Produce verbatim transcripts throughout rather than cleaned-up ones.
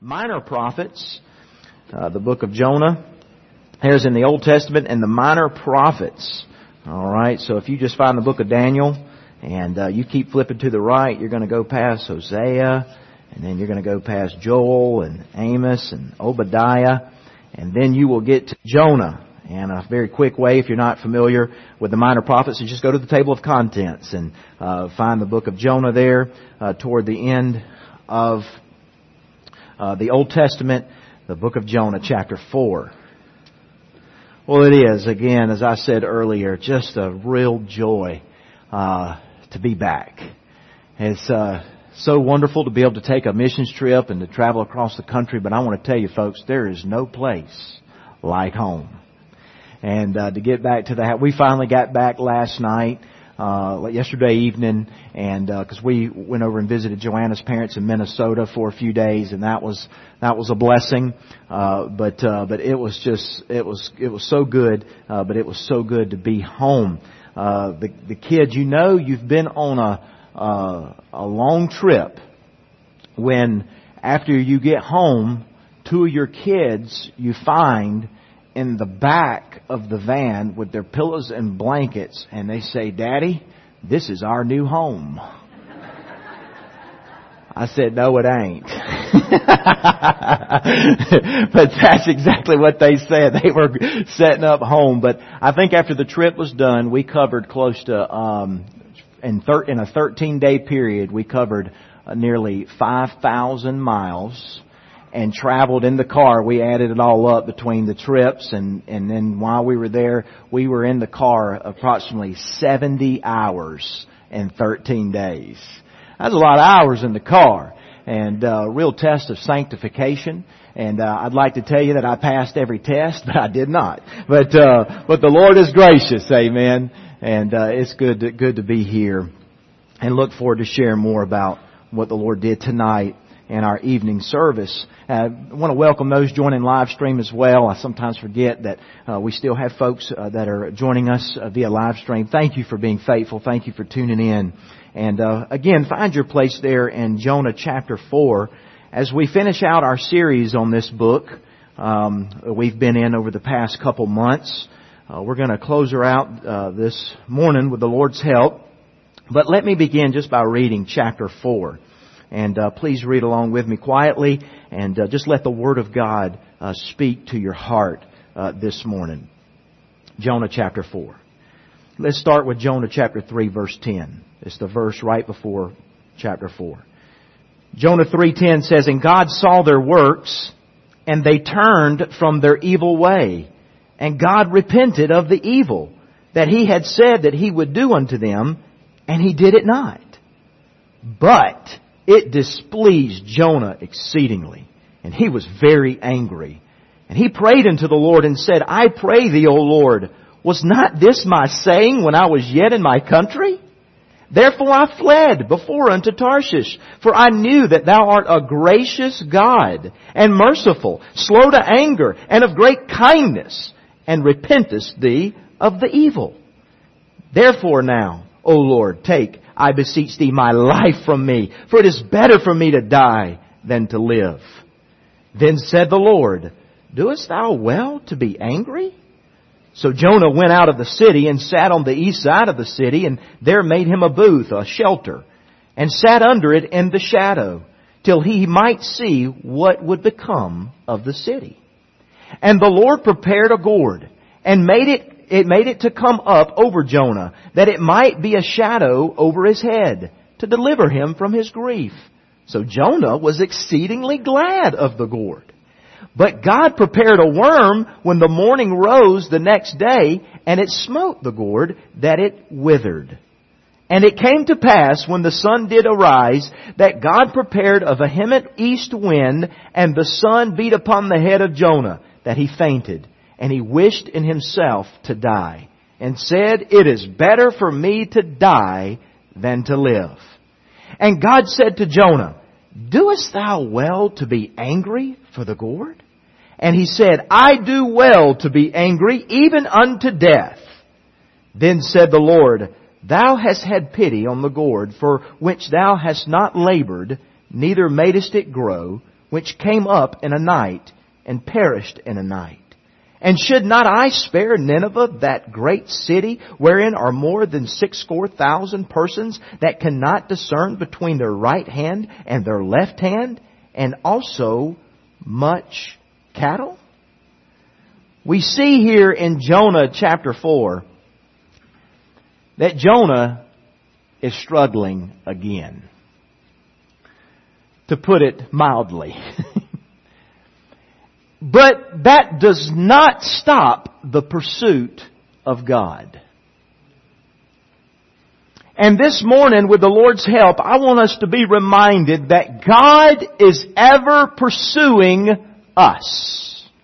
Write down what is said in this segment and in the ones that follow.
minor prophets, uh, the book of Jonah. There's in the Old Testament and the minor prophets. All right, so if you just find the book of Daniel and uh, you keep flipping to the right, you're going to go past Hosea, and then you're going to go past Joel and Amos and Obadiah, and then you will get to Jonah. And a very quick way, if you're not familiar with the minor prophets, is just go to the table of contents and uh, find the book of Jonah there uh, toward the end of uh, the Old Testament, the book of Jonah, chapter four. Well, it is, again, as I said earlier, just a real joy uh, to be back. It's uh, so wonderful to be able to take a missions trip and to travel across the country, but I want to tell you folks, there is no place like home. And uh, to get back to that, we finally got back last night, uh, yesterday evening, and because uh, we went over and visited Joanna's parents in Minnesota for a few days, and that was that was a blessing. Uh, but uh, but it was just it was it was so good. Uh, but it was so good to be home. Uh, the the kids, you know, you've been on a uh, a long trip when after you get home, two of your kids you find in the back of the van with their pillows and blankets, and they say, "Daddy, this is our new home." I said, "No, it ain't." But that's exactly what they said. They were setting up home. But I think after the trip was done, we covered close to, um, in, thir- in a thirteen-day period, we covered uh, nearly five thousand miles. And traveled in the car. We added it all up between the trips, and, and then while we were there, we were in the car approximately seventy hours in thirteen days. That's a lot of hours in the car, and a uh, real test of sanctification. And uh, I'd like to tell you that I passed every test, but I did not. But uh, but the Lord is gracious, amen. And uh, it's good to, good to be here, and look forward to sharing more about what the Lord did tonight in our evening service. Uh, I want to welcome those joining live stream as well. I sometimes forget that uh, we still have folks uh, that are joining us uh, via live stream. Thank you for being faithful. Thank you for tuning in. And uh, again, find your place there in Jonah chapter four as we finish out our series on this book um, we've been in over the past couple months. Uh, we're going to close her out uh, this morning with the Lord's help. But let me begin just by reading chapter four. And uh, please read along with me quietly, and uh, just let the Word of God uh, speak to your heart uh, this morning. Jonah chapter four. Let's start with Jonah chapter three, verse ten. It's the verse right before chapter four. Jonah three ten says, "And God saw their works, and they turned from their evil way. And God repented of the evil that He had said that He would do unto them, and He did it not. But it displeased Jonah exceedingly, and he was very angry. And he prayed unto the Lord and said, I pray thee, O Lord, was not this my saying when I was yet in my country? Therefore I fled before unto Tarshish, for I knew that thou art a gracious God, and merciful, slow to anger, and of great kindness, and repentest thee of the evil. Therefore now, O Lord, take, I beseech thee, my life from me, for it is better for me to die than to live. Then said the Lord, Doest thou well to be angry? So Jonah went out of the city and sat on the east side of the city, and there made him a booth, a shelter, and sat under it in the shadow, till he might see what would become of the city. And the Lord prepared a gourd, and made it It made it to come up over Jonah, that it might be a shadow over his head, to deliver him from his grief. So Jonah was exceedingly glad of the gourd. But God prepared a worm when the morning rose the next day, and it smote the gourd, that it withered. And it came to pass, when the sun did arise, that God prepared a vehement east wind, and the sun beat upon the head of Jonah, that he fainted. And he wished in himself to die, and said, It is better for me to die than to live. And God said to Jonah, Doest thou well to be angry for the gourd? And he said, I do well to be angry, even unto death. Then said the Lord, Thou hast had pity on the gourd, for which thou hast not labored, neither madest it grow, which came up in a night and perished in a night. And should not I spare Nineveh, that great city, wherein are more than sixscore thousand persons that cannot discern between their right hand and their left hand, and also much cattle? We see here in Jonah chapter four that Jonah is struggling again, to put it mildly. But that does not stop the pursuit of God. And this morning, with the Lord's help, I want us to be reminded that God is ever pursuing us.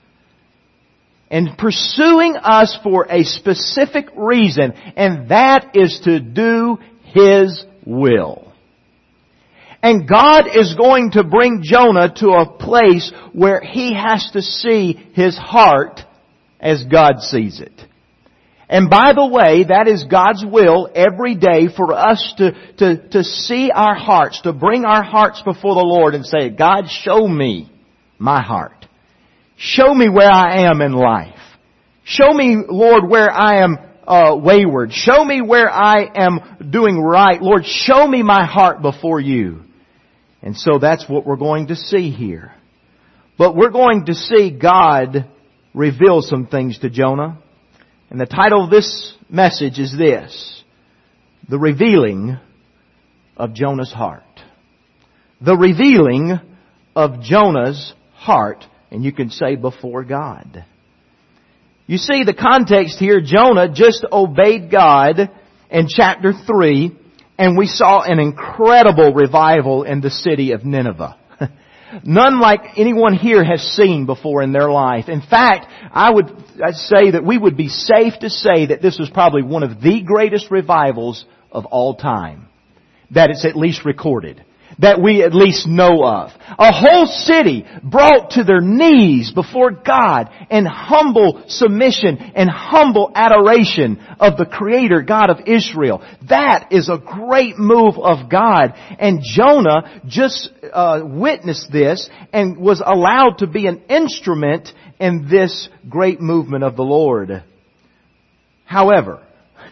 And pursuing us for a specific reason, and that is to do His will. And God is going to bring Jonah to a place where he has to see his heart as God sees it. And by the way, that is God's will every day for us to, to, to see our hearts, to bring our hearts before the Lord and say, God, show me my heart. Show me where I am in life. Show me, Lord, where I am uh, wayward. Show me where I am doing right. Lord, show me my heart before You. And so that's what we're going to see here. But we're going to see God reveal some things to Jonah. And the title of this message is this: The Revealing of Jonah's Heart. The revealing of Jonah's heart. And you can say, before God. You see, the context here, Jonah just obeyed God in chapter three, and we saw an incredible revival in the city of Nineveh. None like anyone here has seen before in their life. In fact, I would I'd say that we would be safe to say that this was probably one of the greatest revivals of all time. That it's at least recorded. That we at least know of. A whole city brought to their knees before God in humble submission and humble adoration of the Creator God of Israel. That is a great move of God. And Jonah just uh, witnessed this and was allowed to be an instrument in this great movement of the Lord. However,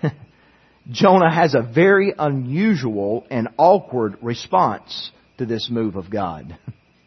Jonah has a very unusual and awkward response to this move of God.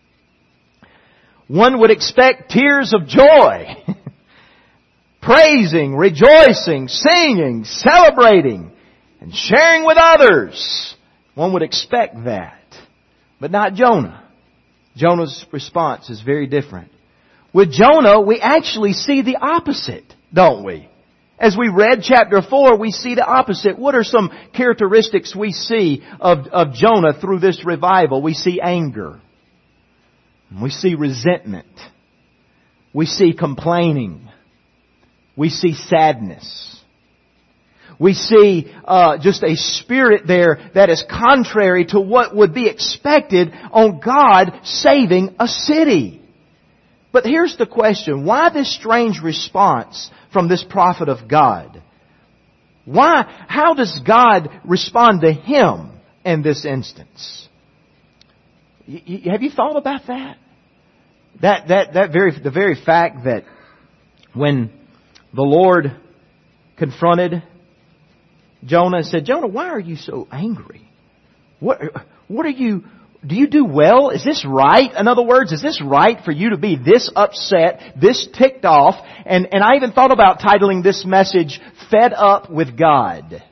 One would expect tears of joy, praising, rejoicing, singing, celebrating, and sharing with others. One would expect that. But not Jonah. Jonah's response is very different. With Jonah, we actually see the opposite, don't we? As we read chapter four, we see the opposite. What are some characteristics we see of, of Jonah through this revival? We see anger. We see resentment. We see complaining. We see sadness. We see uh, just a spirit there that is contrary to what would be expected on God saving a city. But here's the question. Why this strange response from this prophet of God? Why? How does God respond to him in this instance? Y- y- have you thought about that? That that that very the very fact that when the Lord confronted Jonah and said, "Jonah, why are you so angry? What what are you? Do you do well? Is this right? In other words, is this right for you to be this upset, this ticked off?" And, and I even thought about titling this message, Fed Up with God.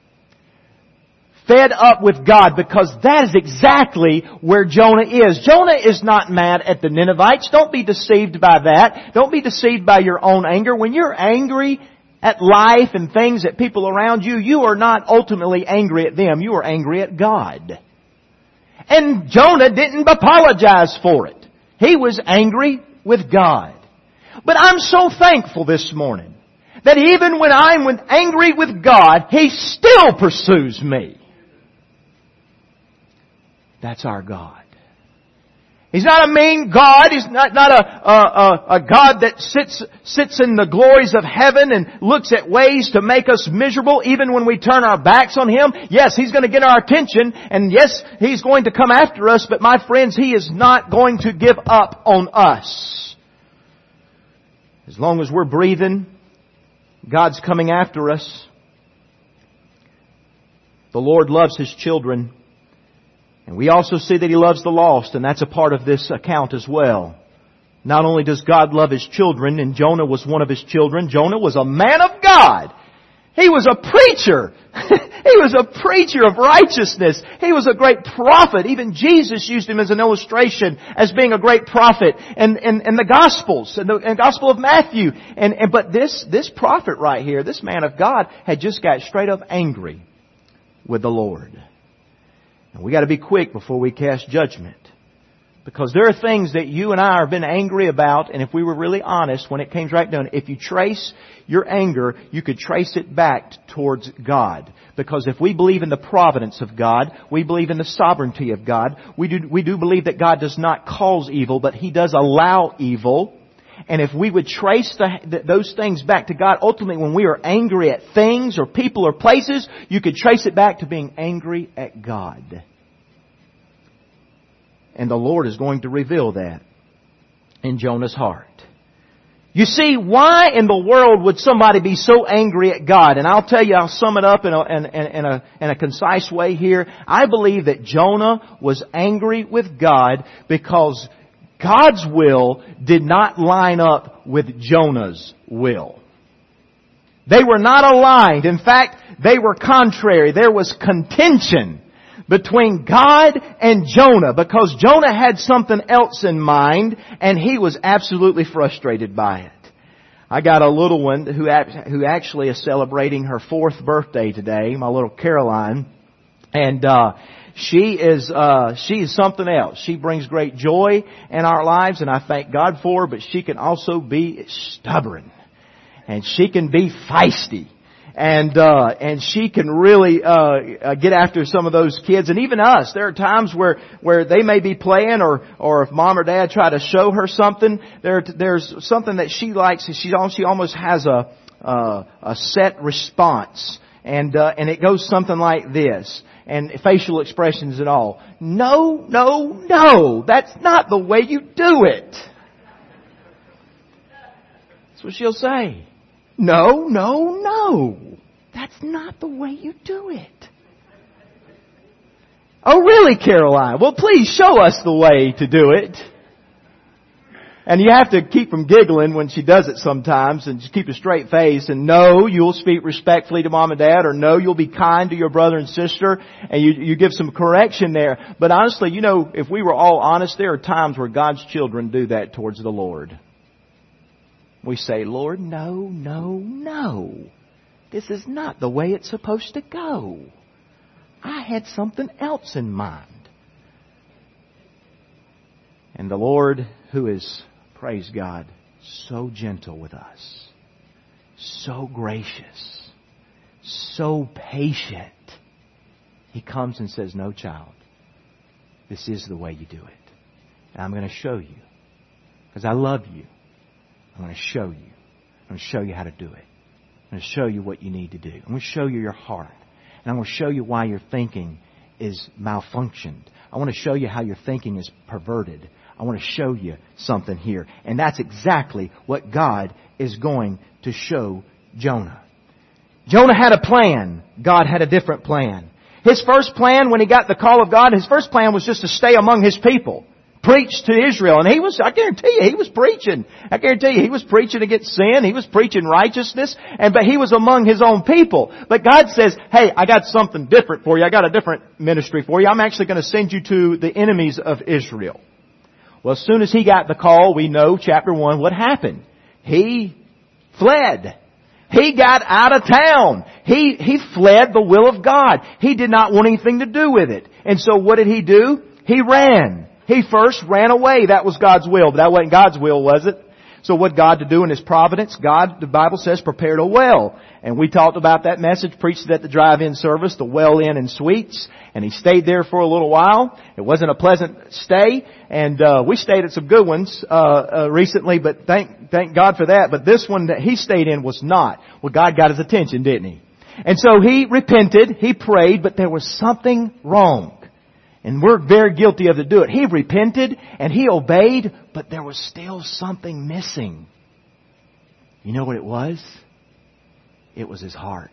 Fed up with God, because that is exactly where Jonah is. Jonah is not mad at the Ninevites. Don't be deceived by that. Don't be deceived by your own anger. When you're angry at life and things, at people around you, you are not ultimately angry at them. You are angry at God. And Jonah didn't apologize for it. He was angry with God. But I'm so thankful this morning that even when I'm angry with God, He still pursues me. That's our God. He's not a mean God. He's not, not a, a, a God that sits, sits in the glories of heaven and looks at ways to make us miserable even when we turn our backs on Him. Yes, He's going to get our attention, and yes, He's going to come after us, but my friends, He is not going to give up on us. As long as we're breathing, God's coming after us. The Lord loves His children. And we also see that He loves the lost, and that's a part of this account as well. Not only does God love His children, and Jonah was one of His children, Jonah was a man of God. He was a preacher. He was a preacher of righteousness. He was a great prophet. Even Jesus used him as an illustration as being a great prophet. And in, in, in the Gospels, in the, in the Gospel of Matthew. And, and but this, this prophet right here, this man of God, had just got straight up angry with the Lord. And we got to be quick before we cast judgment. Because there are things that you and I have been angry about, and if we were really honest, when it came right down, if you trace your anger, you could trace it back towards God. Because if we believe in the providence of God, we believe in the sovereignty of God, we do, we do believe that God does not cause evil, but He does allow evil. And if we would trace the, those things back to God, ultimately when we are angry at things or people or places, you could trace it back to being angry at God. And the Lord is going to reveal that in Jonah's heart. You see, why in the world would somebody be so angry at God? And I'll tell you, I'll sum it up in a, in, in, a, in a concise way here. I believe that Jonah was angry with God because God's will did not line up with Jonah's will. They were not aligned. In fact, they were contrary. There was contention between God and Jonah because Jonah had something else in mind and he was absolutely frustrated by it. I got a little one who who actually is celebrating her fourth birthday today, my little Caroline. And uh She is, uh, she is something else. She brings great joy in our lives, and I thank God for her, but she can also be stubborn. And she can be feisty. And, uh, and she can really, uh, get after some of those kids, and even us. There are times where, where they may be playing, or, or if mom or dad try to show her something, there, there's something that she likes, she, she almost has a, uh, a set response. And, uh, and it goes something like this. And facial expressions and all. No, no, no. That's not the way you do it. That's what she'll say. No, no, no. That's not the way you do it. Oh, really, Caroline? Well, please show us the way to do it. And you have to keep from giggling when she does it sometimes and just keep a straight face. And no, you'll speak respectfully to mom and dad, or no, you'll be kind to your brother and sister, and you, you give some correction there. But honestly, you know, if we were all honest, there are times where God's children do that towards the Lord. We say, Lord, no, no, no. This is not the way it's supposed to go. I had something else in mind. And the Lord, who is, praise God, so gentle with us, so gracious, so patient, He comes and says, no, child, this is the way you do it. And I'm going to show you. Because I love you. I'm going to show you. I'm going to show you how to do it. I'm going to show you what you need to do. I'm going to show you your heart. And I'm going to show you why your thinking is malfunctioned. I want to show you how your thinking is perverted. I want to show you something here. And that's exactly what God is going to show Jonah. Jonah had a plan. God had a different plan. His first plan, when he got the call of God, his first plan was just to stay among his people. Preach to Israel. And he was, I guarantee you, he was preaching. I guarantee you, he was preaching against sin. He was preaching righteousness. And, but he was among his own people. But God says, hey, I got something different for you. I got a different ministry for you. I'm actually going to send you to the enemies of Israel. Well, as soon as he got the call, we know, chapter one, what happened. He fled. He got out of town. He, he fled the will of God. He did not want anything to do with it. And so what did he do? He ran. He first ran away. That was God's will, but that wasn't God's will, was it? So what God to do in His providence? God, the Bible says, prepared a well. And we talked about that message, preached it at the drive-in service, the Well Inn and Suites. And he stayed there for a little while. It wasn't a pleasant stay. And uh, we stayed at some good ones uh, uh recently, but thank thank God for that. But this one that he stayed in was not. Well, God got his attention, didn't He? And so he repented, he prayed, but there was something wrong. And we're very guilty of to do it. He repented and he obeyed, but there was still something missing. You know what it was? It was his heart.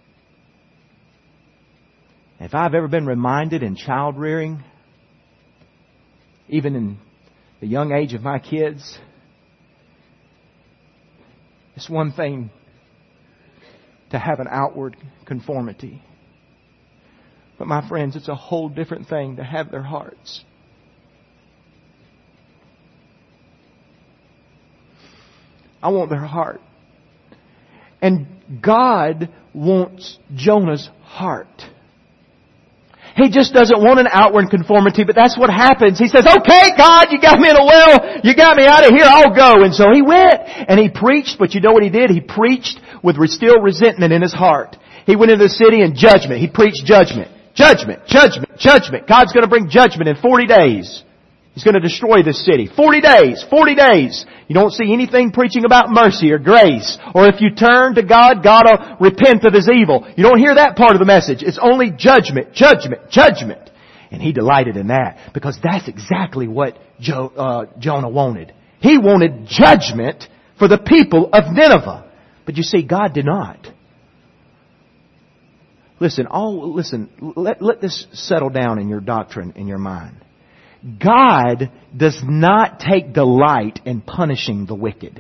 If I've ever been reminded in child rearing, even in the young age of my kids, it's one thing to have an outward conformity. But my friends, it's a whole different thing to have their hearts. I want their heart. And God wants Jonah's heart. He just doesn't want an outward conformity, but that's what happens. He says, okay, God, you got me in a well. You got me out of here. I'll go. And so he went and he preached, but you know what he did? He preached with still resentment in his heart. He went into the city in judgment. He preached judgment. Judgment, judgment, judgment. God's going to bring judgment in forty days. He's going to destroy this city. forty days, forty days. You don't see anything preaching about mercy or grace. Or if you turn to God, God will repent of His evil. You don't hear that part of the message. It's only judgment, judgment, judgment. And He delighted in that because that's exactly what Jo- uh, Jonah wanted. He wanted judgment for the people of Nineveh. But you see, God did not. Listen, all, listen, let, let this settle down in your doctrine, in your mind. God does not take delight in punishing the wicked.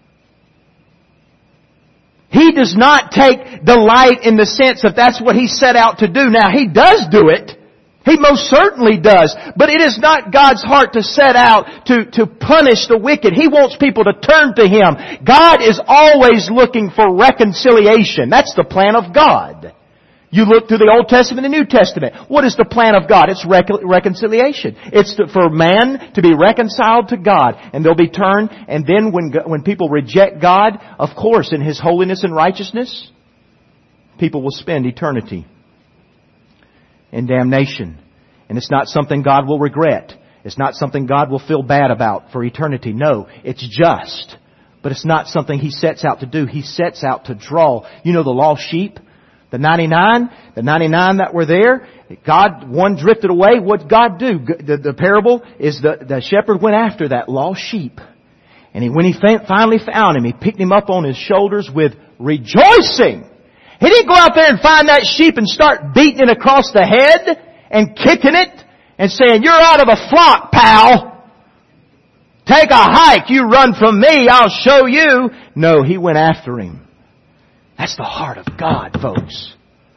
He does not take delight in the sense that that's what He set out to do. Now, He does do it. He most certainly does. But it is not God's heart to set out to, to punish the wicked. He wants people to turn to Him. God is always looking for reconciliation. That's the plan of God. You look through the Old Testament and the New Testament. What is the plan of God? It's rec- reconciliation. It's to, for man to be reconciled to God. And they'll be turned. And then when, when people reject God, of course, in His holiness and righteousness, people will spend eternity in damnation. And it's not something God will regret. It's not something God will feel bad about for eternity. No, it's just. But it's not something He sets out to do. He sets out to draw. You know the lost sheep? The ninety-nine, the ninety-nine that were there, God, one drifted away. What did God do? The, the parable is the, the shepherd went after that lost sheep. And he, when he finally found him, he picked him up on his shoulders with rejoicing. He didn't go out there and find that sheep and start beating it across the head and kicking it and saying, you're out of the flock, pal. Take a hike. You run from me. I'll show you. No, he went after him. That's the heart of God, folks.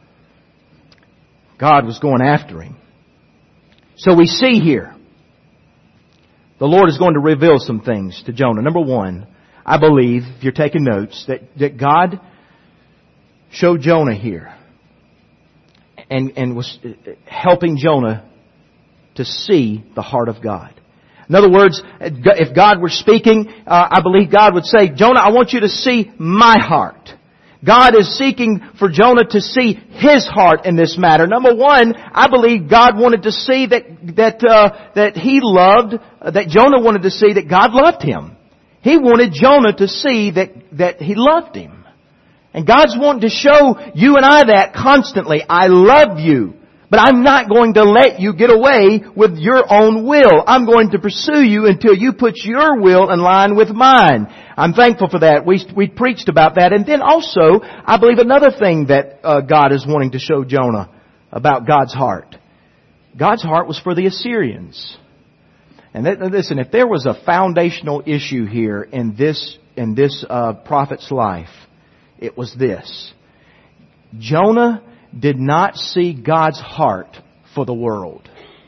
God was going after him. So we see here, the Lord is going to reveal some things to Jonah. Number one, I believe, if you're taking notes, that, that God showed Jonah here and, and was helping Jonah to see the heart of God. In other words, if God were speaking, uh, I believe God would say, Jonah, I want you to see my heart. God is seeking for Jonah to see His heart in this matter. Number one, I believe God wanted to see that that uh, that he loved, uh, that Jonah wanted to see that God loved him. He wanted Jonah to see that that He loved him. And God's wanting to show you and I that constantly. I love you. But I'm not going to let you get away with your own will. I'm going to pursue you until you put your will in line with mine. I'm thankful for that. We we preached about that. And then also, I believe another thing that uh, God is wanting to show Jonah about God's heart. God's heart was for the Assyrians. And that, listen, if there was a foundational issue here in this in this uh, prophet's life, it was this. Jonah did not see God's heart for the world.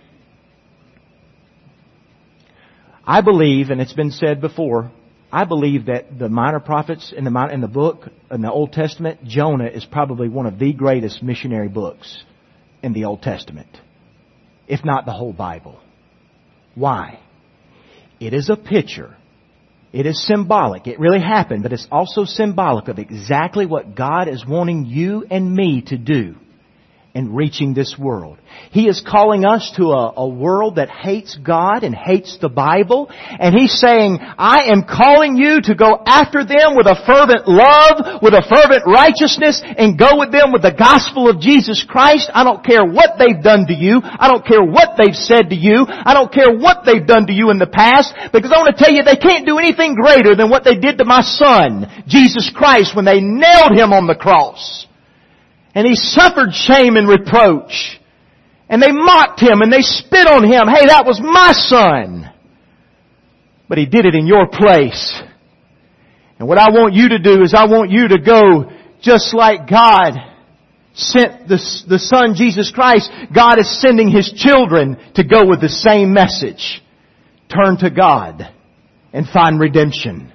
I believe, and it's been said before, I believe that the minor prophets in the in the book, in the Old Testament, Jonah is probably one of the greatest missionary books in the Old Testament, if not the whole Bible. Why? It is a picture It is symbolic. It really happened, but it's also symbolic of exactly what God is wanting you and me to do in reaching this world. He is calling us to a, a world that hates God and hates the Bible. And He's saying, I am calling you to go after them with a fervent love, with a fervent righteousness, and go with them with the gospel of Jesus Christ. I don't care what they've done to you. I don't care what they've said to you. I don't care what they've done to you in the past. Because I want to tell you, they can't do anything greater than what they did to my Son, Jesus Christ, when they nailed Him on the cross. And He suffered shame and reproach. And they mocked Him and they spit on Him. Hey, that was my Son. But He did it in your place. And what I want you to do is I want you to go just like God sent the, the Son Jesus Christ. God is sending His children to go with the same message. Turn to God and find redemption.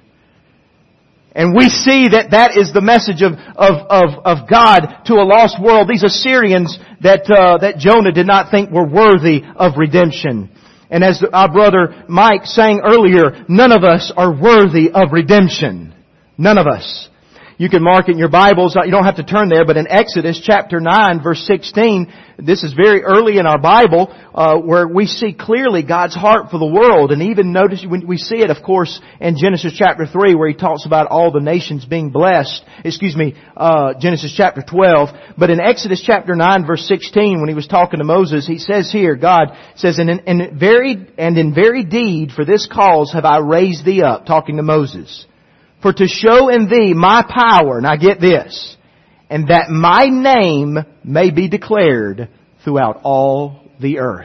And we see that that is the message of, of, of, of God to a lost world. These Assyrians that, uh, that Jonah did not think were worthy of redemption. And as our brother Mike sang earlier, none of us are worthy of redemption. None of us. You can mark it in your Bibles. You don't have to turn there, but in Exodus chapter nine, verse sixteen, this is very early in our Bible, uh, where we see clearly God's heart for the world. And even notice, when we see it, of course, in Genesis chapter three, where He talks about all the nations being blessed. Excuse me, uh, Genesis chapter twelve. But in Exodus chapter nine, verse sixteen, when He was talking to Moses, He says here, God says, and in, in very, and in very deed for this cause have I raised thee up, talking to Moses. For to show in thee my power, now get this, and that my name may be declared throughout all the earth.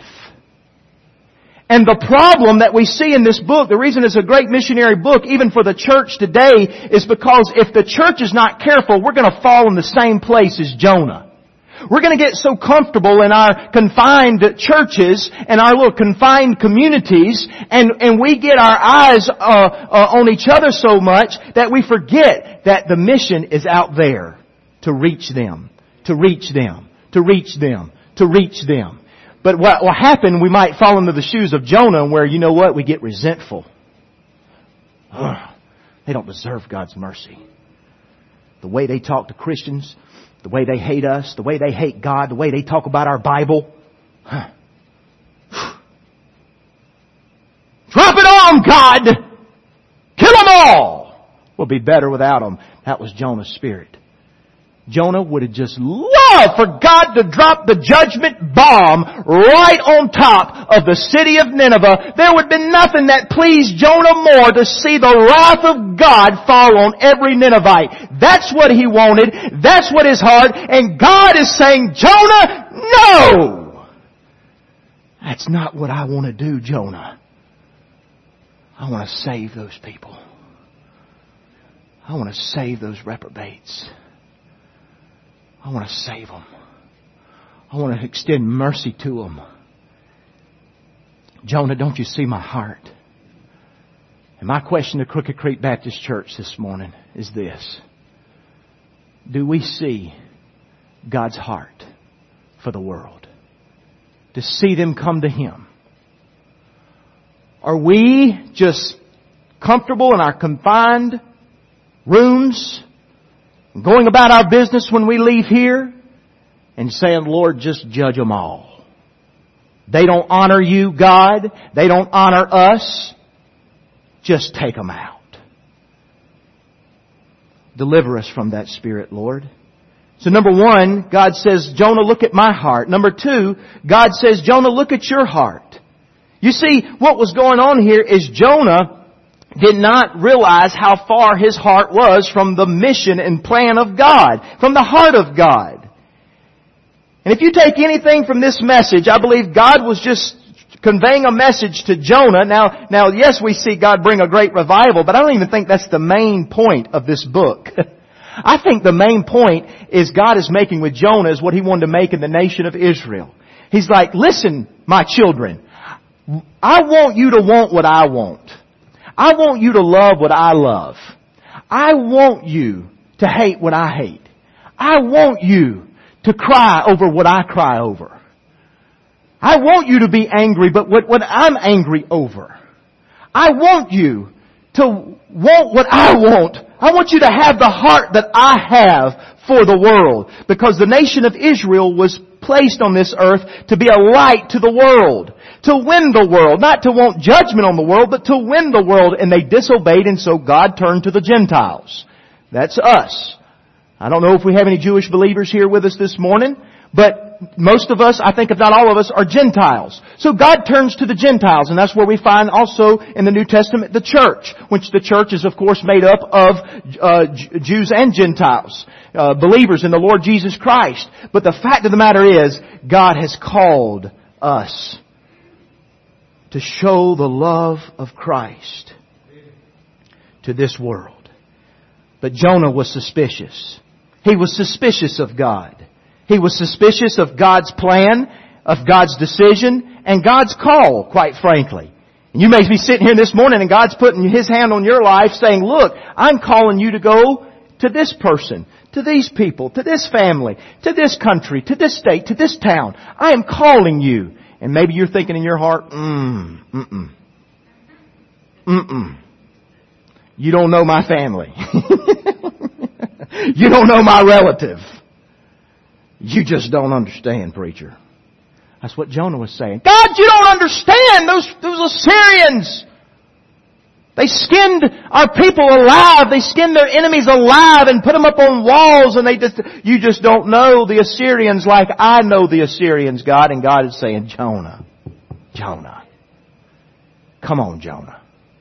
And the problem that we see in this book, the reason it's a great missionary book, even for the church today, is because if the church is not careful, we're going to fall in the same place as Jonah. We're going to get so comfortable in our confined churches and our little confined communities, and, and we get our eyes uh, uh, on each other so much that we forget that the mission is out there to reach them, to reach them, to reach them, to reach them. But what will happen, we might fall into the shoes of Jonah, where, you know what, we get resentful. Ugh, they don't deserve God's mercy. The way they talk to Christians, the way they hate us, the way they hate God, the way they talk about our Bible. Huh. Drop it on, God! Kill them all! We'll be better without them. That was Jonah's spirit. Jonah would have just loved for God to drop the judgment bomb right on top of the city of Nineveh. There would have been nothing that pleased Jonah more to see the wrath of God fall on every Ninevite. That's what he wanted. That's what his heart. And God is saying, Jonah, no! That's not what I want to do, Jonah. I want to save those people. I want to save those reprobates. I want to save them. I want to extend mercy to them. Jonah, don't you see my heart? And my question to Crooked Creek Baptist Church this morning is this. Do we see God's heart for the world? To see them come to Him? Are we just comfortable in our confined rooms, going about our business when we leave here, and saying, Lord, just judge them all? They don't honor you, God. They don't honor us. Just take them out. Deliver us from that spirit, Lord. So number one, God says, Jonah, look at my heart. Number two, God says, Jonah, look at your heart. You see, what was going on here is Jonah did not realize how far his heart was from the mission and plan of God, from the heart of God. And if you take anything from this message, I believe God was just conveying a message to Jonah. Now, now, yes, we see God bring a great revival, but I don't even think that's the main point of this book. I think the main point is God is making with Jonah is what He wanted to make in the nation of Israel. He's like, listen, my children, I want you to want what I want. I want you to love what I love. I want you to hate what I hate. I want you to cry over what I cry over. I want you to be angry, but what, what I'm angry over. I want you to want what I want. I want you to have the heart that I have for the world. Because the nation of Israel was placed on this earth to be a light to the world. To win the world. Not to want judgment on the world, but to win the world. And they disobeyed, and so God turned to the Gentiles. That's us. I don't know if we have any Jewish believers here with us this morning, but most of us, I think if not all of us, are Gentiles. So God turns to the Gentiles, and that's where we find also in the New Testament the church, which the church is of course made up of uh, Jews and Gentiles, uh, believers in the Lord Jesus Christ. But the fact of the matter is, God has called us to show the love of Christ to this world. But Jonah was suspicious. He was suspicious of God. He was suspicious of God's plan, of God's decision, and God's call, quite frankly. And you may be sitting here this morning and God's putting His hand on your life saying, look, I'm calling you to go to this person, to these people, to this family, to this country, to this state, to this town. I am calling you. And maybe you're thinking in your heart, mm, mm-mm, mm-mm. You don't know my family. You don't know my relative. You just don't understand, preacher. That's what Jonah was saying. God, you don't understand. Those, those Assyrians, they skinned our people alive. They skinned their enemies alive and put them up on walls. And they just, you just don't know the Assyrians like I know the Assyrians, God. And God is saying, Jonah, Jonah, come on, Jonah.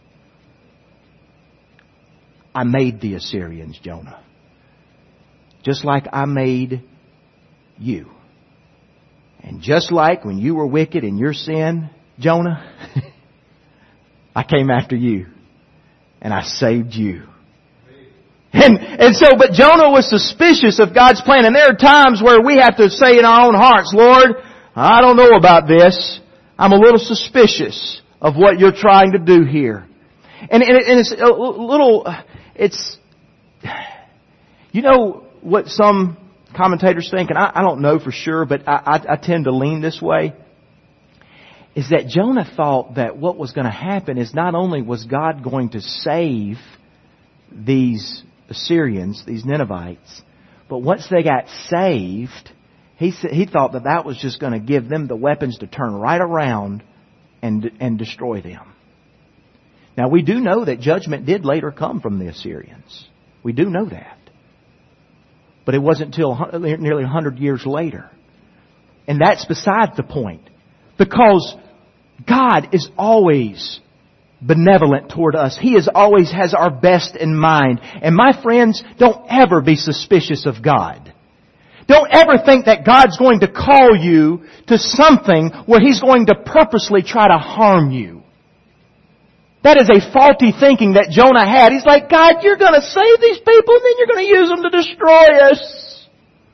I made the Assyrians, Jonah. Just like I made you. And just like when you were wicked in your sin, Jonah, I came after you. And I saved you. And, and so, but Jonah was suspicious of God's plan. And there are times where we have to say in our own hearts, Lord, I don't know about this. I'm a little suspicious of what you're trying to do here. And, and, and it's a little, it's, you know, what some commentators think, and I, I don't know for sure, but I, I, I tend to lean this way, is that Jonah thought that what was going to happen is not only was God going to save these Assyrians, these Ninevites, but once they got saved, he he thought that that was just going to give them the weapons to turn right around and and destroy them. Now we do know that judgment did later come from the Assyrians. We do know that. But it wasn't until nearly one hundred years later. And that's beside the point. Because God is always benevolent toward us. He is always has our best in mind. And my friends, don't ever be suspicious of God. Don't ever think that God's going to call you to something where He's going to purposely try to harm you. That is a faulty thinking that Jonah had. He's like, God, you're going to save these people and then you're going to use them to destroy us.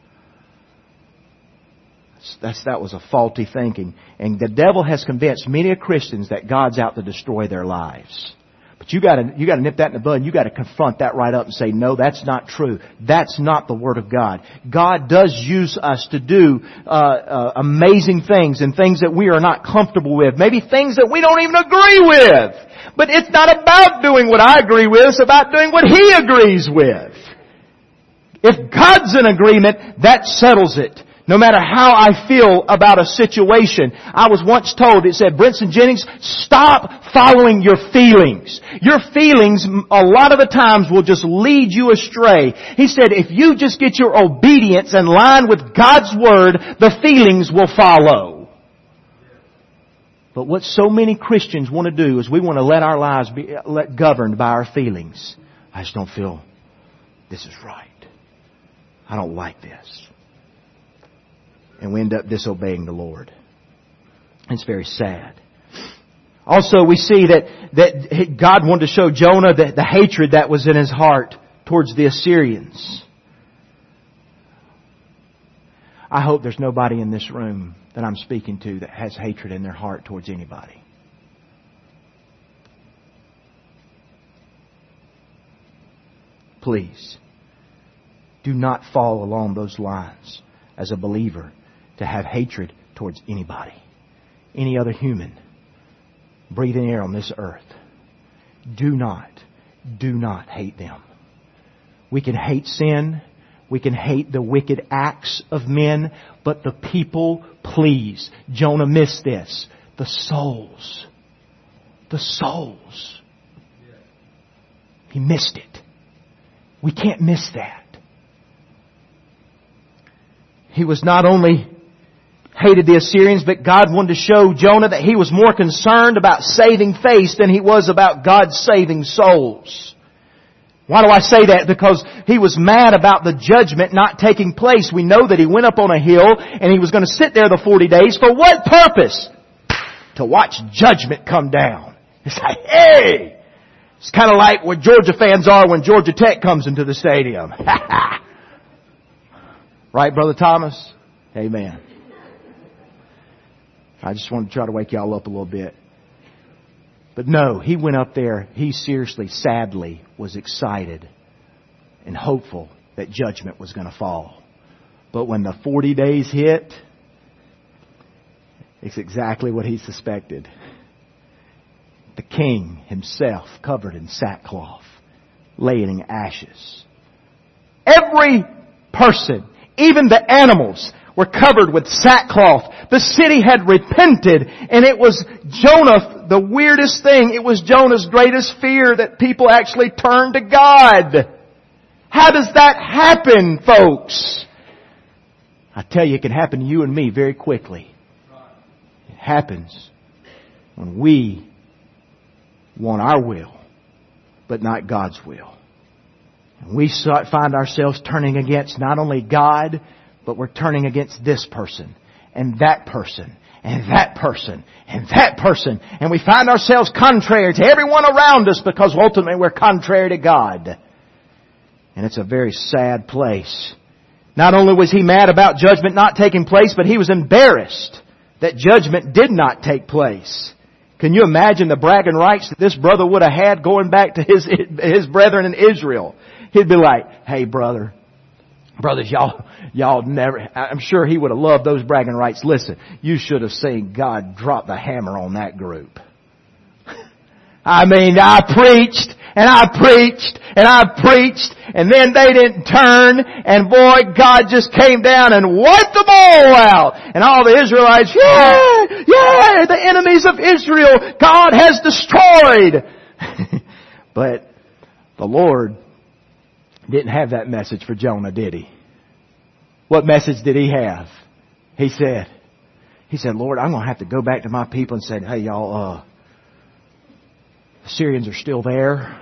That's, that was a faulty thinking. And the devil has convinced many Christians that God's out to destroy their lives. But you gotta, you gotta nip that in the bud and you gotta confront that right up and say, no, that's not true. That's not the Word of God. God does use us to do, uh, uh, amazing things and things that we are not comfortable with. Maybe things that we don't even agree with. But it's not about doing what I agree with, it's about doing what He agrees with. If God's in agreement, that settles it. No matter how I feel about a situation. I was once told, it said, Brinson Jennings, stop following your feelings. Your feelings, a lot of the times, will just lead you astray. He said, if you just get your obedience in line with God's Word, the feelings will follow. But what so many Christians want to do is we want to let our lives be let governed by our feelings. I just don't feel this is right. I don't like this. And we end up disobeying the Lord. It's very sad. Also, we see that, that God wanted to show Jonah the, the hatred that was in his heart towards the Assyrians. I hope there's nobody in this room that I'm speaking to that has hatred in their heart towards anybody. Please, do not fall along those lines as a believer to have hatred towards anybody, any other human breathing air on this earth. Do not. do not hate them. We can hate sin. We can hate the wicked acts of men. But the people, please, Jonah missed this. The souls. The souls. He missed it. We can't miss that. He was not only hated the Assyrians, but God wanted to show Jonah that He was more concerned about saving face than He was about God saving souls. Why do I say that? Because he was mad about the judgment not taking place. We know that he went up on a hill and he was going to sit there the forty days. For what purpose? To watch judgment come down. It's like, hey! It's kind of like what Georgia fans are when Georgia Tech comes into the stadium. Right, Brother Thomas? Amen. I just want to try to wake y'all up a little bit. But no, he went up there. He seriously, sadly, was excited and hopeful that judgment was going to fall. But when the forty days hit, it's exactly what he suspected. The king himself covered in sackcloth, laying in ashes. Every person, even the animals, were covered with sackcloth. The city had repented, and it was Jonah, the weirdest thing, it was Jonah's greatest fear that people actually turned to God. How does that happen, folks? I tell you, it can happen to you and me very quickly. It happens when we want our will, but not God's will. And we find ourselves turning against not only God, but we're turning against this person, and that person, and that person, and that person. And we find ourselves contrary to everyone around us because ultimately we're contrary to God. And it's a very sad place. Not only was he mad about judgment not taking place, but he was embarrassed that judgment did not take place. Can you imagine the bragging rights that this brother would have had going back to his, his brethren in Israel? He'd be like, hey brother, brothers, y'all, y'all never, I'm sure he would have loved those bragging rights. Listen, you should have seen God drop the hammer on that group. I mean, I preached, and I preached, and I preached, and then they didn't turn, and boy, God just came down and wiped them all out. And all the Israelites, yeah, yeah, the enemies of Israel, God has destroyed. But the Lord didn't have that message for Jonah, did He? What message did He have? He said, He said, Lord, I'm going to have to go back to my people and say, hey y'all, uh, the Syrians are still there.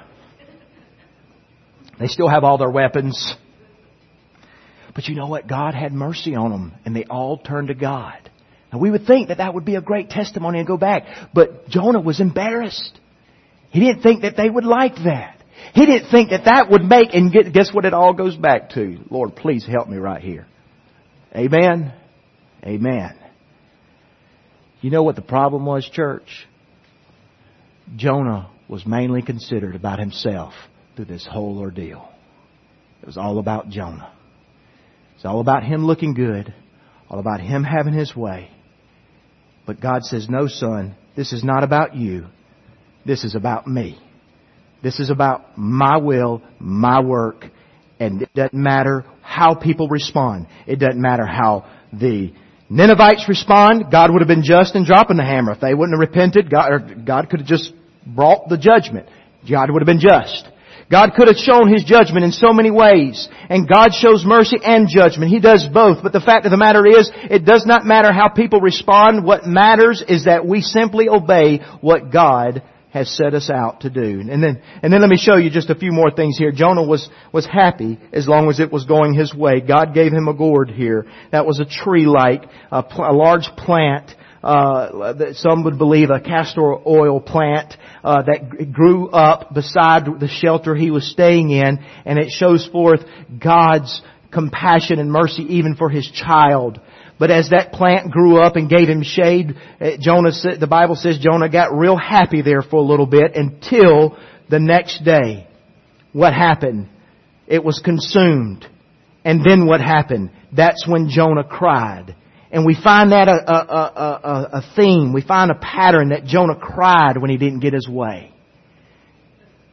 They still have all their weapons. But you know what? God had mercy on them and they all turned to God. Now we would think that that would be a great testimony and go back. But Jonah was embarrassed. He didn't think that they would like that. He didn't think that that would make, and guess what it all goes back to? Lord, please help me right here. Amen? Amen. You know what the problem was, church? Jonah was mainly considered about himself through this whole ordeal. It was all about Jonah. It's all about him looking good. All about him having his way. But God says, no son, this is not about you. This is about me. This is about my will, my work, and it doesn't matter how people respond. It doesn't matter how the Ninevites respond. God would have been just in dropping the hammer. If they wouldn't have repented, God, or God could have just brought the judgment. God would have been just. God could have shown His judgment in so many ways. And God shows mercy and judgment. He does both. But the fact of the matter is, it does not matter how people respond. What matters is that we simply obey what God has set us out to do. And then, and then let me show you just a few more things here. Jonah was, was happy as long as it was going his way. God gave him a gourd here. That was a tree-like, a, pl- a large plant, uh, that some would believe a castor oil plant, uh, that grew up beside the shelter he was staying in. And it shows forth God's compassion and mercy even for His child. But as that plant grew up and gave him shade, Jonah, the Bible says Jonah got real happy there for a little bit until the next day. What happened? It was consumed. And then what happened? That's when Jonah cried. And we find that a, a, a, a theme. We find a pattern that Jonah cried when he didn't get his way.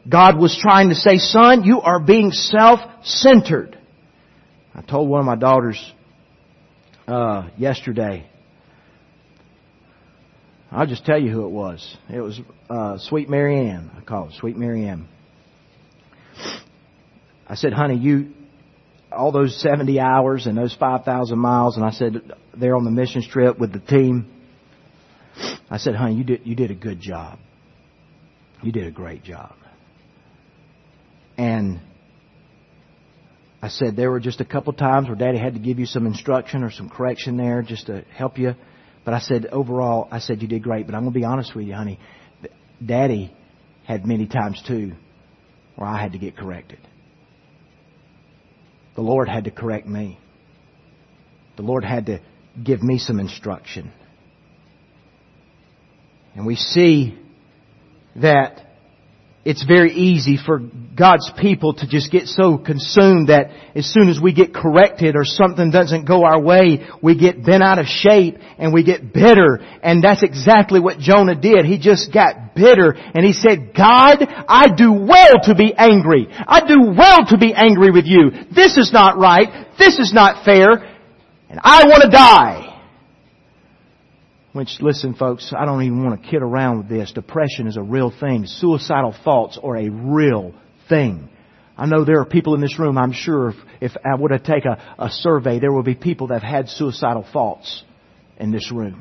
God was trying to say, son, you are being self-centered. I told one of my daughters uh, yesterday, I'll just tell you who it was. It was uh, Sweet Mary Ann. I call it Sweet Mary Ann. I said, honey, you, all those seventy hours and those five thousand miles, and I said, they're on the missions trip with the team. I said, honey, you did, you did a good job. You did a great job. And I said, there were just a couple times where Daddy had to give you some instruction or some correction there just to help you. But I said, overall, I said, you did great. But I'm going to be honest with you, honey. Daddy had many times, too, where I had to get corrected. The Lord had to correct me. The Lord had to give me some instruction. And we see that it's very easy for God's people to just get so consumed that as soon as we get corrected or something doesn't go our way, we get bent out of shape and we get bitter. And that's exactly what Jonah did. He just got bitter and he said, God, I do well to be angry. I do well to be angry with you. This is not right. This is not fair. And I want to die. Which, listen folks, I don't even want to kid around with this. Depression is a real thing. Suicidal thoughts are a real thing. I know there are people in this room, I'm sure if, if I were to take a, a survey, there will be people that have had suicidal thoughts in this room.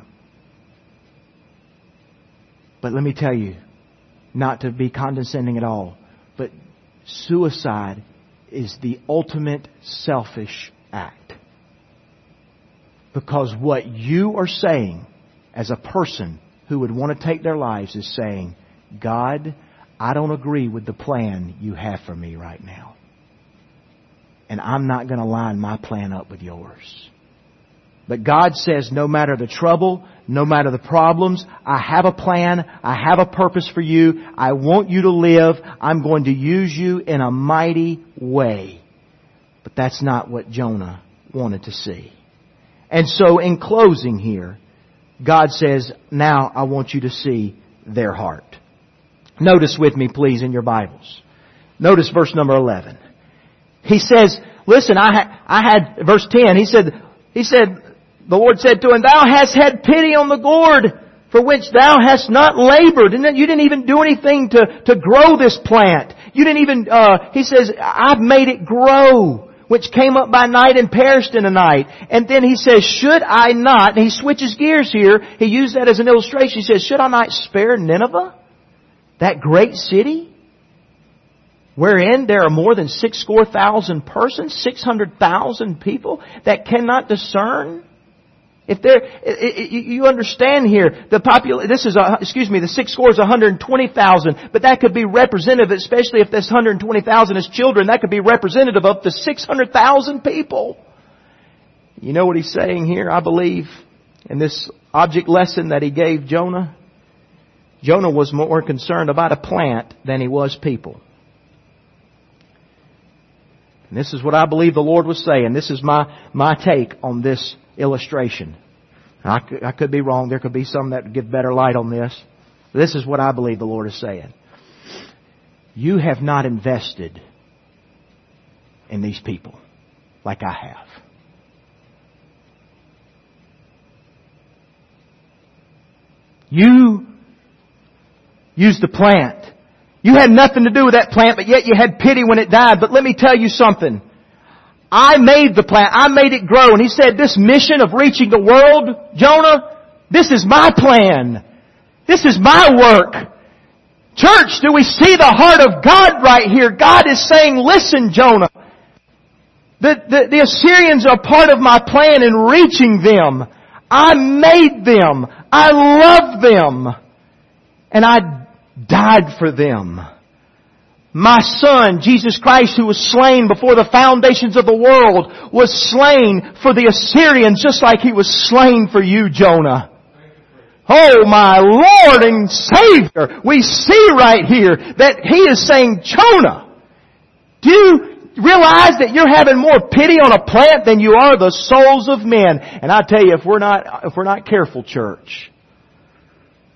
But let me tell you, not to be condescending at all, but suicide is the ultimate selfish act. Because what you are saying as a person who would want to take their lives is saying, God, I don't agree with the plan you have for me right now. And I'm not going to line my plan up with yours. But God says, no matter the trouble, no matter the problems, I have a plan. I have a purpose for you. I want you to live. I'm going to use you in a mighty way. But that's not what Jonah wanted to see. And so in closing here, God says, now I want you to see their heart. Notice with me, please, in your Bibles. Notice verse number eleven. He says, listen, I had, I had, verse ten, he said, he said, the Lord said to him, thou hast had pity on the gourd for which thou hast not labored. And you didn't even do anything to, to grow this plant. You didn't even, uh, he says, I've made it grow, which came up by night and perished in a night. And then he says, should I not, and he switches gears here, he used that as an illustration. He says, should I not spare Nineveh, that great city, wherein there are more than six score thousand persons, six hundred thousand people that cannot discern? If there, you understand here, the popul, this is a, excuse me, the six score is one hundred twenty thousand, but that could be representative, especially if this one hundred twenty thousand is children, that could be representative of the six hundred thousand people. You know what he's saying here, I believe, in this object lesson that he gave Jonah? Jonah was more concerned about a plant than he was people. And this is what I believe the Lord was saying. This is my, my take on this illustration. I could, I could be wrong. There could be some that give better light on this. This is what I believe the Lord is saying. You have not invested in these people like I have. You used the plant. You had nothing to do with that plant, but yet you had pity when it died. But let me tell you something. I made the plant. I made it grow. And he said, this mission of reaching the world, Jonah, this is my plan. This is my work. Church, do we see the heart of God right here? God is saying, listen, Jonah, the, the, the Assyrians are part of my plan in reaching them. I made them. I love them. And I died for them. My Son, Jesus Christ, who was slain before the foundations of the world, was slain for the Assyrians just like He was slain for you, Jonah. Oh, my Lord and Savior, we see right here that He is saying, Jonah, do you realize that you're having more pity on a plant than you are the souls of men? And I tell you, if we're not, if we're not careful, church,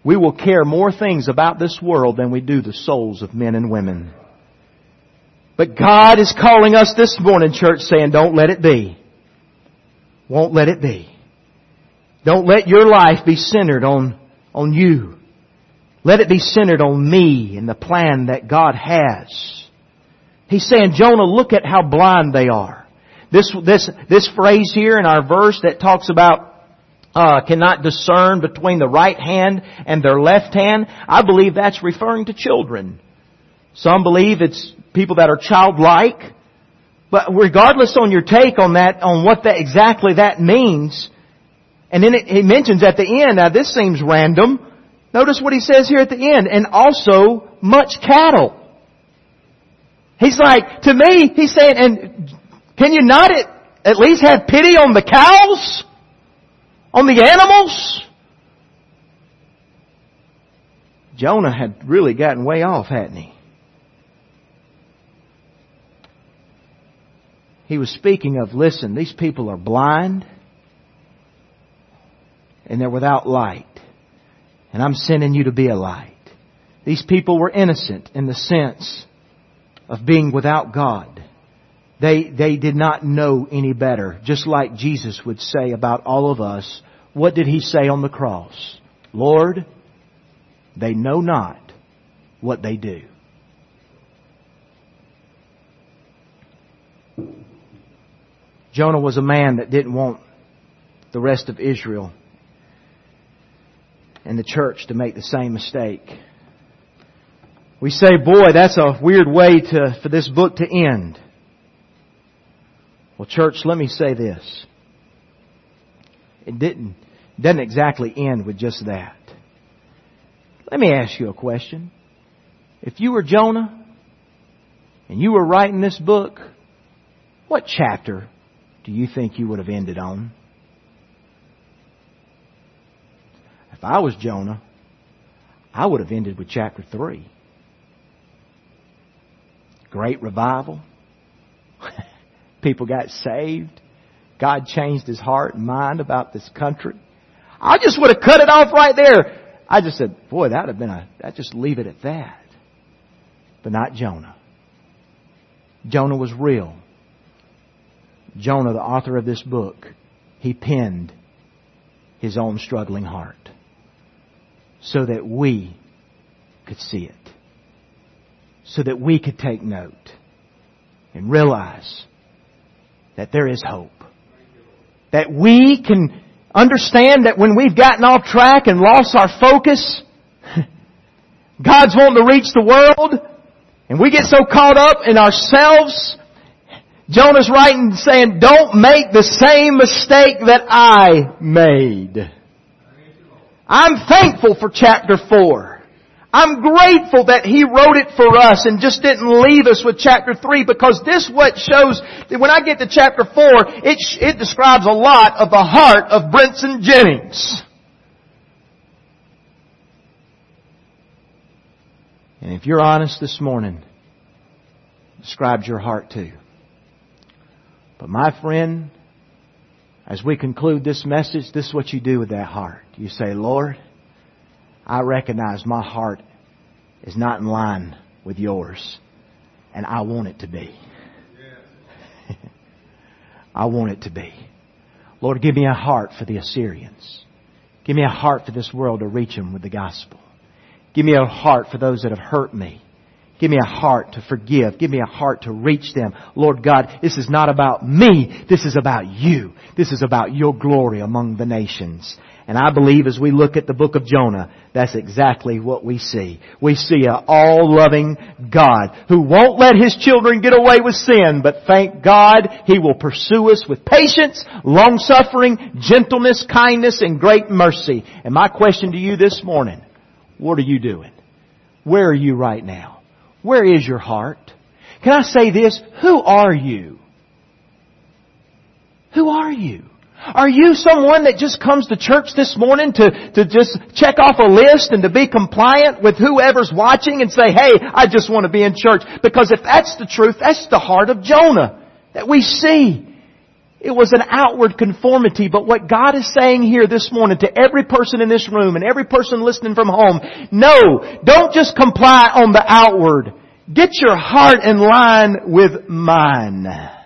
we will care more things about this world than we do the souls of men and women. But God is calling us this morning, church, saying, don't let it be. Won't let it be. Don't let your life be centered on, on you. Let it be centered on me and the plan that God has. He's saying, Jonah, look at how blind they are. This, this, this phrase here in our verse that talks about Uh, cannot discern between the right hand and their left hand, I believe that's referring to children. Some believe it's people that are childlike. But regardless on your take on that, on what that exactly that means, and then it, he mentions at the end, now this seems random. Notice what he says here at the end, and also much cattle. He's like, to me, he's saying, and can you not at, at least have pity on the cows? On the animals? Jonah had really gotten way off, hadn't he? He was speaking of, listen, these people are blind and they're without light. And I'm sending you to be a light. These people were innocent in the sense of being without God. They, they did not know any better. Just like Jesus would say about all of us. What did He say on the cross? Lord, they know not what they do. Jonah was a man that didn't want the rest of Israel and the church to make the same mistake. We say, boy, that's a weird way to, for this book to end. Well, church, let me say this. It didn't, doesn't exactly end with just that. Let me ask you a question. If you were Jonah and you were writing this book, what chapter do you think you would have ended on? If I was Jonah, I would have ended with chapter three. Great revival. People got saved. God changed His heart and mind about this country. I just would have cut it off right there. I just said, boy, that would have been a, that just leave it at that. But not Jonah. Jonah was real. Jonah, the author of this book, he penned his own struggling heart so that we could see it. So that we could take note and realize that there is hope. That we can understand that when we've gotten off track and lost our focus, God's wanting to reach the world, and we get so caught up in ourselves. Jonah's writing saying, don't make the same mistake that I made. I'm thankful for chapter four. I'm grateful that He wrote it for us and just didn't leave us with chapter three, because this what shows that when I get to chapter four, it, it describes a lot of the heart of Brenton Jennings. And if you're honest this morning, it describes your heart too. But my friend, as we conclude this message, this is what you do with that heart. You say, Lord, I recognize my heart is not in line with yours. And I want it to be. I want it to be. Lord, give me a heart for the Assyrians. Give me a heart for this world to reach them with the gospel. Give me a heart for those that have hurt me. Give me a heart to forgive. Give me a heart to reach them. Lord God, this is not about me. This is about You. This is about Your glory among the nations. And I believe as we look at the book of Jonah, that's exactly what we see. We see an all-loving God who won't let His children get away with sin, but thank God He will pursue us with patience, long-suffering, gentleness, kindness, and great mercy. And my question to you this morning, what are you doing? Where are you right now? Where is your heart? Can I say this? Who are you? Who are you? Are you someone that just comes to church this morning to, to just check off a list and to be compliant with whoever's watching and say, hey, I just want to be in church? Because if that's the truth, that's the heart of Jonah that we see. It was an outward conformity. But what God is saying here this morning to every person in this room and every person listening from home, no, don't just comply on the outward. Get your heart in line with mine. I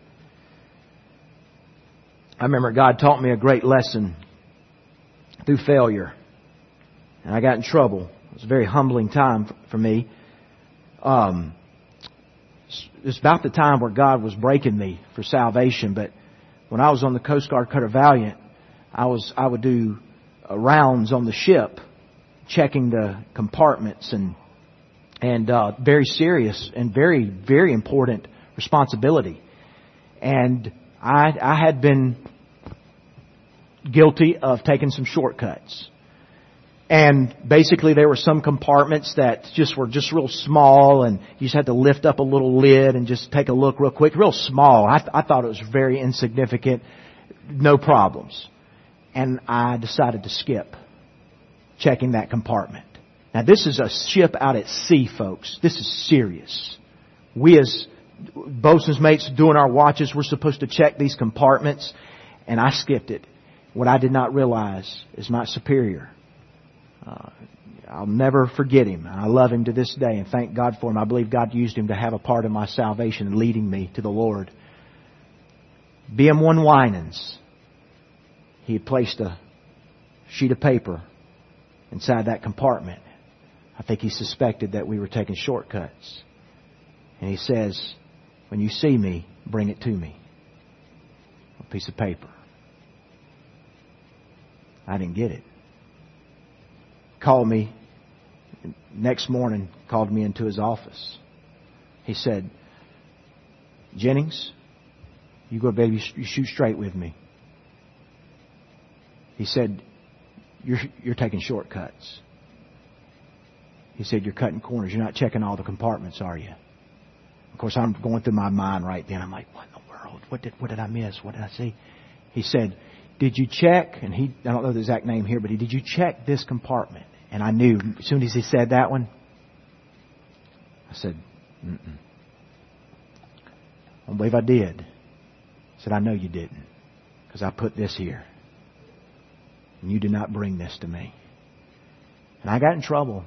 remember God taught me a great lesson through failure. And I got in trouble. It was a very humbling time for me. Um, it's about the time where God was breaking me for salvation. But when I was on the Coast Guard Cutter Valiant, I was I would do uh, rounds on the ship, checking the compartments, and and uh, very serious and very very important responsibility. And I I had been guilty of taking some shortcuts. And basically there were some compartments that just were just real small, and you just had to lift up a little lid and just take a look real quick. Real small. I, th- I thought it was very insignificant. No problems. And I decided to skip checking that compartment. Now this is a ship out at sea, folks. This is serious. We as bosun's mates doing our watches, we're supposed to check these compartments, and I skipped it. What I did not realize is my superior. Uh, I'll never forget him. I love him to this day and thank God for him. I believe God used him to have a part of my salvation and leading me to the Lord. B M one Winans. He had placed a sheet of paper inside that compartment. I think he suspected that we were taking shortcuts. And he says, when you see me, bring it to me. A piece of paper. I didn't get it. Called me next morning, called me into his office. He said, Jennings, you go, baby, you shoot straight with me. He said, you're, you're taking shortcuts. He said, you're cutting corners. You're not checking all the compartments, are you? Of course, I'm going through my mind right then. I'm like, what in the world? What did, what did I miss? What did I see? He said, did you check, and he, I don't know the exact name here, but he, did you check this compartment? And I knew, as soon as he said that one, I said, mm-mm. I don't believe I did. I said, I know you didn't, because I put this here. And you did not bring this to me. And I got in trouble.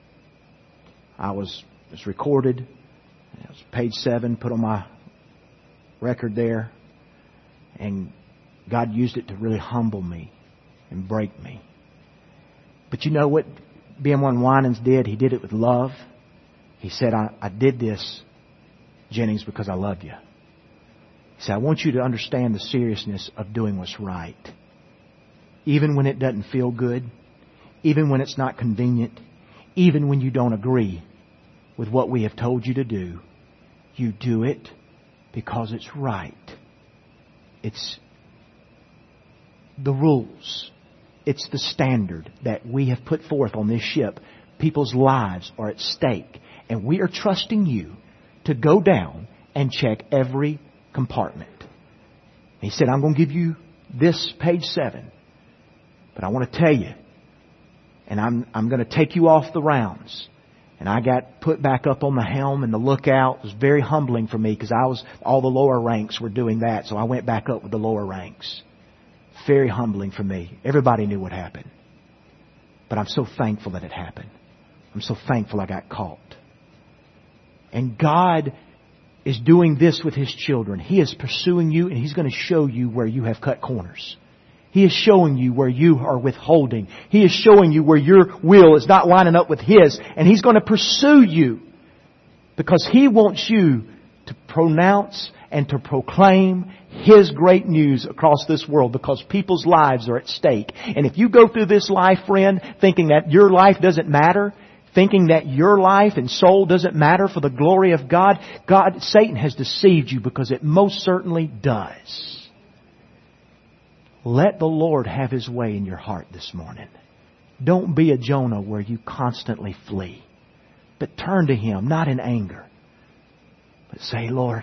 I was, it was recorded. It was page seven, put on my record there. And God used it to really humble me and break me. But you know what B M one Winans did? He did it with love. He said, I, I did this, Jennings, because I love you. He said, I want you to understand the seriousness of doing what's right. Even when it doesn't feel good, even when it's not convenient, even when you don't agree with what we have told you to do, you do it because it's right. It's the rules. It's the standard that we have put forth on this ship. People's lives are at stake. And we are trusting you to go down and check every compartment. He said, I'm going to give you this page seven. But I want to tell you, and I'm, I'm going to take you off the rounds. And I got put back up on the helm and the lookout. It was very humbling for me because I was, all the lower ranks were doing that. So I went back up with the lower ranks. Very humbling for me. Everybody knew what happened. But I'm so thankful that it happened. I'm so thankful I got caught. And God is doing this with His children. He is pursuing you, and He's going to show you where you have cut corners. He is showing you where you are withholding. He is showing you where your will is not lining up with His. And He's going to pursue you because He wants you to pronounce and to proclaim His great news across this world, because people's lives are at stake. And if you go through this life, friend, thinking that your life doesn't matter, thinking that your life and soul doesn't matter for the glory of God, God, Satan has deceived you, because it most certainly does. Let the Lord have His way in your heart this morning. Don't be a Jonah where you constantly flee, but turn to Him, not in anger, but say, Lord,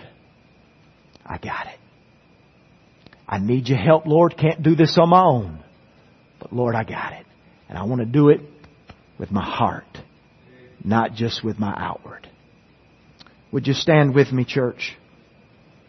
I got it. I need your help, Lord. Can't do this on my own. But Lord, I got it. And I want to do it with my heart, not just with my outward. Would you stand with me, church?